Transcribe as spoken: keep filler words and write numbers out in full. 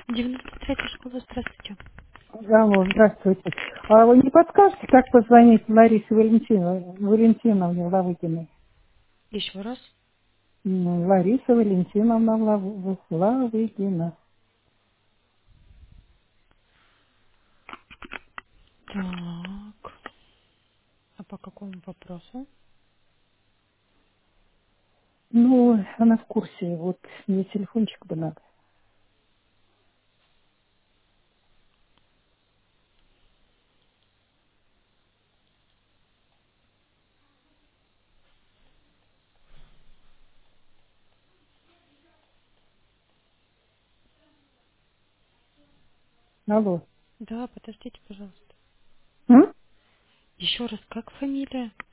девяносто третья школа, здравствуйте. Алло, здравствуйте. А вы не подскажете, как позвонить Ларисе Валентиновне, Валентиновне Лавыкиной? Еще раз. М, Лариса Валентиновна Лав- Лавыкина. Так. А по какому вопросу? Ну, она в курсе. Вот мне телефончик бы надо. Алло. Да, подождите, пожалуйста. М? Еще раз, как фамилия?